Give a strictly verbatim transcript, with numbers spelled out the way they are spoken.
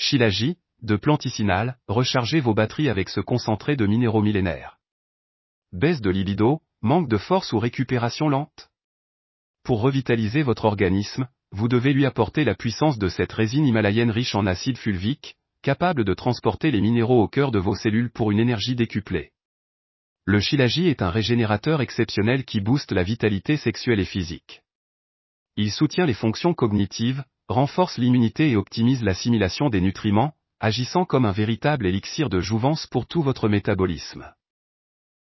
Shilajit, de Planticinal, rechargez vos batteries avec ce concentré de minéraux millénaires. Baisse de libido, manque de force ou récupération lente? Pour revitaliser votre organisme, vous devez lui apporter la puissance de cette résine himalayenne riche en acide fulvique, capable de transporter les minéraux au cœur de vos cellules pour une énergie décuplée. Le Shilajit est un régénérateur exceptionnel qui booste la vitalité sexuelle et physique. Il soutient les fonctions cognitives, renforce l'immunité et optimise l'assimilation des nutriments, agissant comme un véritable élixir de jouvence pour tout votre métabolisme.